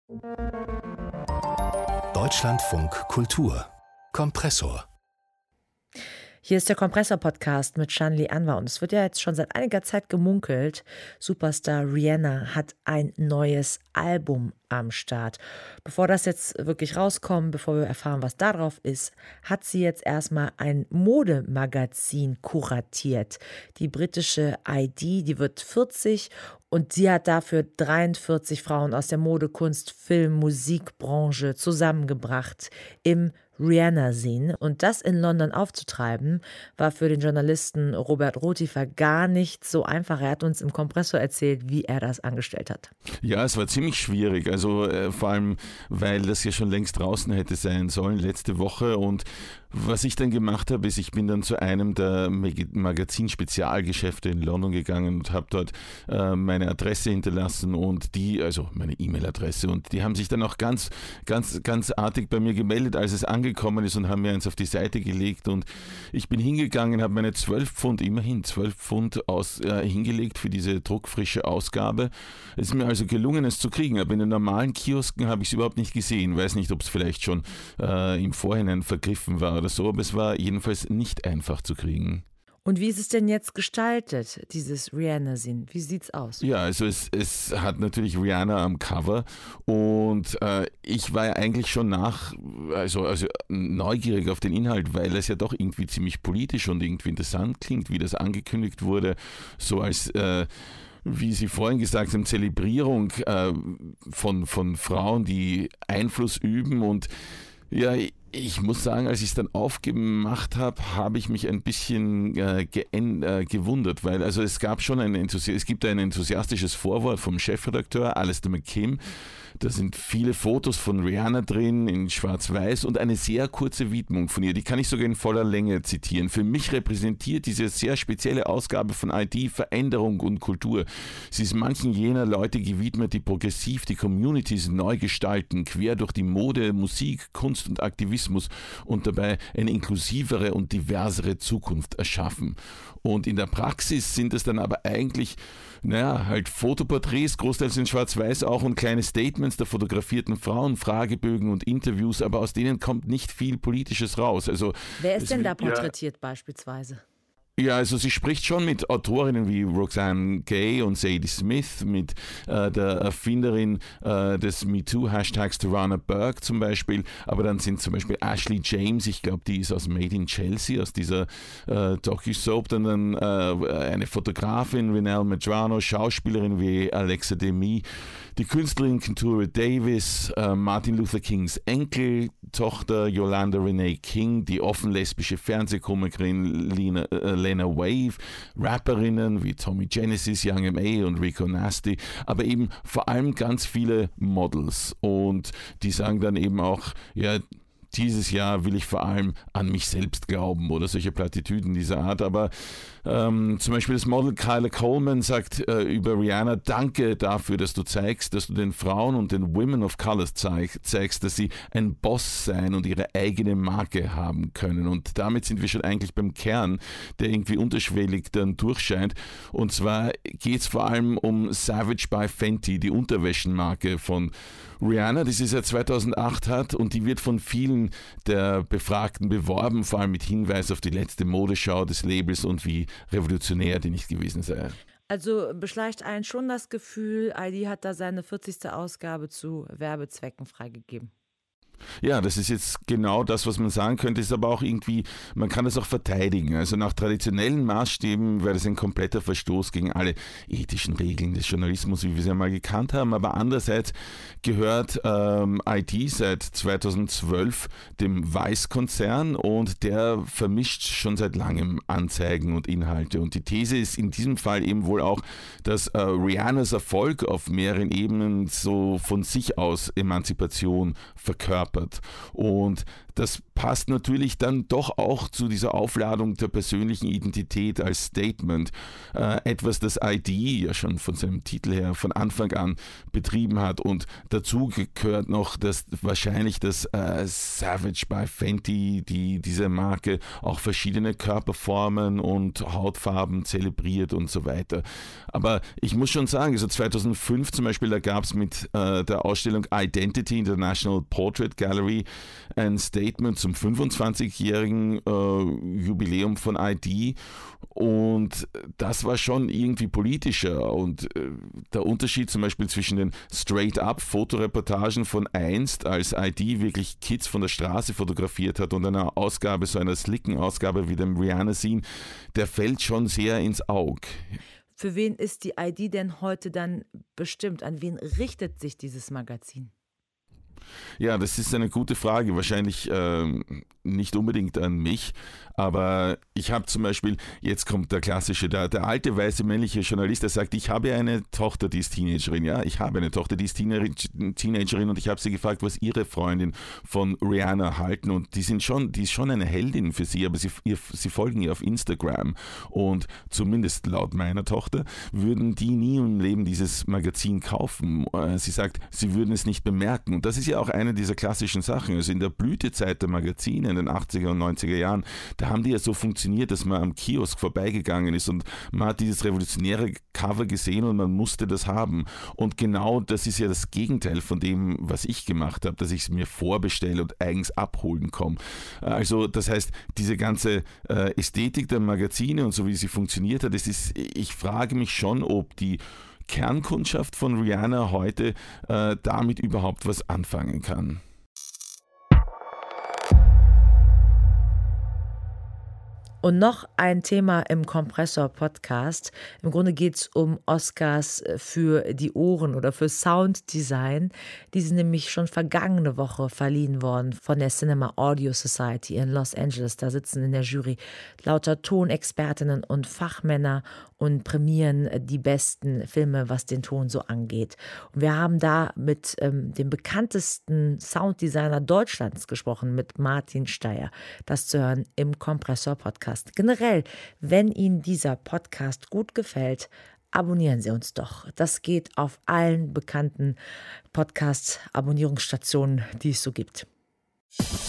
Deutschlandfunk Kultur Kompressor. Hier ist der Kompressor-Podcast mit Shanli Anwar und es wird ja jetzt schon seit einiger Zeit gemunkelt, Superstar Rihanna hat ein neues Album am Start. Bevor das jetzt wirklich rauskommt, bevor wir erfahren, was da drauf ist, hat sie jetzt erstmal ein Modemagazin kuratiert. Die britische ID, die wird 40 und sie hat dafür 43 Frauen aus der Mode, Kunst, Film, Musikbranche zusammengebracht im Rihanna-Scene. Und das in London aufzutreiben, war für den Journalisten Robert Rotifer gar nicht so einfach. Er hat uns im Kompressor erzählt, wie er das angestellt hat. Ja, es war ziemlich schwierig. Also vor allem, weil das ja schon längst draußen hätte sein sollen, letzte Woche. Und was ich dann gemacht habe, ist, ich bin dann zu einem der Magazin-Spezialgeschäfte in London gegangen und habe dort meine Adresse hinterlassen und also meine E-Mail-Adresse. Und die haben sich dann auch ganz artig bei mir gemeldet, als es angekommen ist und haben mir eins auf die Seite gelegt. Und ich bin hingegangen, habe meine 12 Pfund hingelegt für diese druckfrische Ausgabe. Es ist mir also gelungen, es zu kriegen. Aber in den normalen Kiosken habe ich es überhaupt nicht gesehen. Weiß nicht, ob es vielleicht schon im Vorhinein vergriffen war oder so, aber es war jedenfalls nicht einfach zu kriegen. Und wie ist es denn jetzt gestaltet, dieses Rihanna-Scene? Wie sieht's aus? Ja, also es hat natürlich Rihanna am Cover und ich war ja eigentlich schon also neugierig auf den Inhalt, weil es ja doch irgendwie ziemlich politisch und irgendwie interessant klingt, wie das angekündigt wurde, so als wie Sie vorhin gesagt haben, Zelebrierung von Frauen, die Einfluss üben. Und ja, ich muss sagen, als ich es dann aufgemacht habe, habe ich mich ein bisschen gewundert, weil also es gibt ein enthusiastisches Vorwort vom Chefredakteur Alistair McKim. Da sind viele Fotos von Rihanna drin in Schwarz-Weiß und eine sehr kurze Widmung von ihr. Die kann ich sogar in voller Länge zitieren. Für mich repräsentiert diese sehr spezielle Ausgabe von ID Veränderung und Kultur. Sie ist manchen jener Leute gewidmet, die progressiv die Communities neu gestalten, quer durch die Mode, Musik, Kunst und Aktivismus und dabei eine inklusivere und diversere Zukunft erschaffen. Und in der Praxis sind es dann aber eigentlich halt Fotoporträts, großteils in Schwarz-Weiß auch und kleine Statements der fotografierten Frauen, Fragebögen und Interviews, aber aus denen kommt nicht viel Politisches raus. Also, wer ist denn da porträtiert beispielsweise? Ja, also sie spricht schon mit Autorinnen wie Roxane Gay und Sadie Smith, mit der Erfinderin des MeToo-Hashtags Tarana Burke zum Beispiel, aber dann sind zum Beispiel Ashley James, ich glaube, die ist aus Made in Chelsea, aus dieser Docu-Soap, dann eine Fotografin, Renelle Medrano, Schauspielerin wie Alexa Demie, die Künstlerin Kentura Davis, Martin Luther Kings Enkeltochter Yolanda Renee King, die offen lesbische Fernsehkomikerin Lena Wave, Rapperinnen wie Tommy Genesis, Young M.A. und Rico Nasty, aber eben vor allem ganz viele Models und die sagen dann eben auch, ja, dieses Jahr will ich vor allem an mich selbst glauben oder solche Plattitüden dieser Art. Aber zum Beispiel das Model Kyla Coleman sagt über Rihanna, danke dafür, dass du zeigst, dass du den Frauen und den Women of Colors zeigst, dass sie ein Boss sein und ihre eigene Marke haben können. Und damit sind wir schon eigentlich beim Kern, der irgendwie unterschwellig dann durchscheint. Und zwar geht es vor allem um Savage by Fenty, die Unterwäschenmarke von Rihanna, die sie seit 2008 hat und die wird von vielen der Befragten beworben, vor allem mit Hinweis auf die letzte Modeschau des Labels und wie revolutionär die nicht gewesen sei. Also beschleicht einen schon das Gefühl, ID hat da seine 40. Ausgabe zu Werbezwecken freigegeben. Ja, das ist jetzt genau das, was man sagen könnte, ist aber auch irgendwie, man kann das auch verteidigen. Also nach traditionellen Maßstäben wäre das ein kompletter Verstoß gegen alle ethischen Regeln des Journalismus, wie wir sie einmal gekannt haben. Aber andererseits gehört ID seit 2012 dem Vice-Konzern und der vermischt schon seit langem Anzeigen und Inhalte. Und die These ist in diesem Fall eben wohl auch, dass Rihannas Erfolg auf mehreren Ebenen so von sich aus Emanzipation verkörpert. Und das passt natürlich dann doch auch zu dieser Aufladung der persönlichen Identität als Statement. Etwas, das ID ja schon von seinem Titel her von Anfang an betrieben hat. Und dazu gehört noch wahrscheinlich das Savage by Fenty, diese Marke auch verschiedene Körperformen und Hautfarben zelebriert und so weiter. Aber ich muss schon sagen, also 2005 zum Beispiel, da gab es mit der Ausstellung Identity International Portrait Gallery ein Statement zum 25-jährigen Jubiläum von ID, und das war schon irgendwie politischer, und der Unterschied zum Beispiel zwischen den Straight-up-Fotoreportagen von einst, als ID wirklich Kids von der Straße fotografiert hat, und einer Ausgabe, so einer slicken Ausgabe wie dem Rihanna-Scene, der fällt schon sehr ins Auge. Für wen ist die ID denn heute dann bestimmt? An wen richtet sich dieses Magazin? Ja, das ist eine gute Frage. Wahrscheinlich nicht unbedingt an mich, aber ich habe zum Beispiel, jetzt kommt der klassische, der alte weiße männliche Journalist, der sagt, ich habe eine Tochter, die ist Teenagerin. Ja, ich habe eine Tochter, die ist Teenagerin, und ich habe sie gefragt, was ihre Freundin von Rihanna halten, und die ist schon eine Heldin für sie, aber sie folgen ihr auf Instagram, und zumindest laut meiner Tochter würden die nie im Leben dieses Magazin kaufen. Sie sagt, sie würden es nicht bemerken, und das ist ja auch eine dieser klassischen Sachen. Also in der Blütezeit der Magazine in den 80er und 90er Jahren, da haben die ja so funktioniert, dass man am Kiosk vorbeigegangen ist und man hat dieses revolutionäre Cover gesehen und man musste das haben. Und genau das ist ja das Gegenteil von dem, was ich gemacht habe, dass ich es mir vorbestelle und eigens abholen komme. Also das heißt, diese ganze Ästhetik der Magazine und so wie sie funktioniert hat, ich frage mich schon, ob die Kernkundschaft von Rihanna heute damit überhaupt was anfangen kann. Und noch ein Thema im Kompressor-Podcast. Im Grunde geht es um Oscars für die Ohren oder für Sounddesign. Die sind nämlich schon vergangene Woche verliehen worden von der Cinema Audio Society in Los Angeles. Da sitzen in der Jury lauter Tonexpertinnen und Fachmänner und prämieren die besten Filme, was den Ton so angeht. Und wir haben da mit dem bekanntesten Sounddesigner Deutschlands gesprochen, mit Martin Steyer. Das zu hören im Kompressor-Podcast. Generell, wenn Ihnen dieser Podcast gut gefällt, abonnieren Sie uns doch. Das geht auf allen bekannten Podcast-Abonnierungsstationen, die es so gibt.